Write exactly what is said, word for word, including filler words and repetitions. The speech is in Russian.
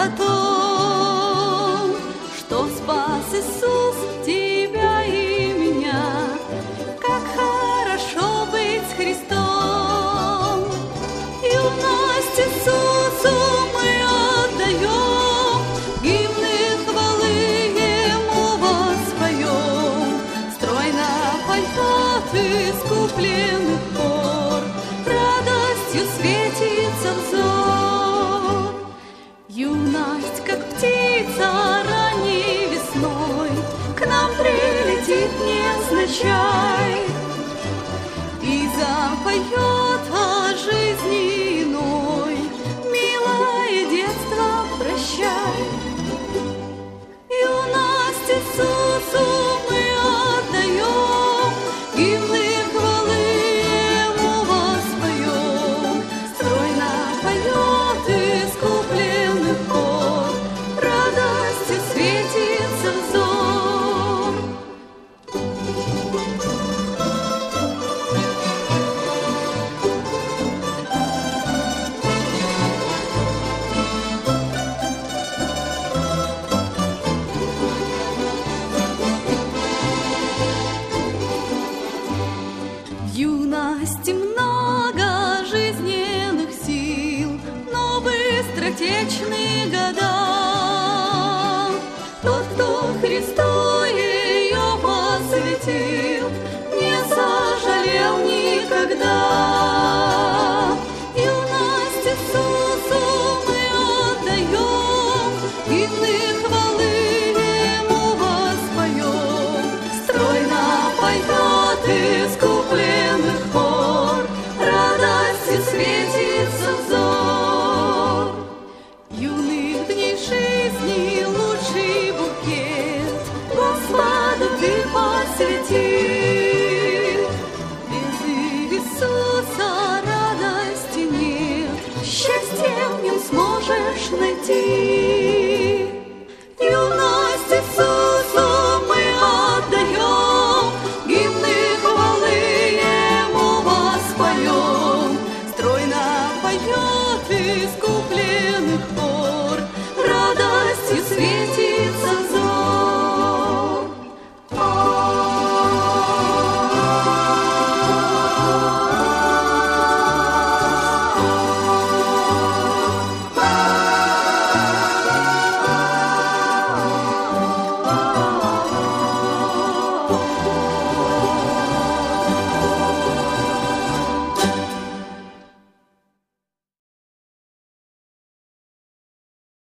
о том, что спас Иисус тебя и меня. Как хорошо быть с Христом. Юность Иисусу мы отдаем, гимны хвалы Ему воспоем. Стройно поет искупленных хор, радостью светится взор. Юность, как птица ранней весной, к нам прилетит невзначай и запоет о жизни иной. Милое детство, прощай. Юность Иисусу мы отдаем, гимны хвалы Ему воспоем. Стройно поет искупленных хор, радостью светится взор. В юности много жизненных сил, но быстротечны года. Тот, кто Христу ее посвятил, не сожалел никогда. Юность Иисусу мы отдаем, гимны хвалы Ему воспоем. Стройно поет искупленных хор, радостью светится взор. Юных дней жизни лучший букет Господу ты посвяти.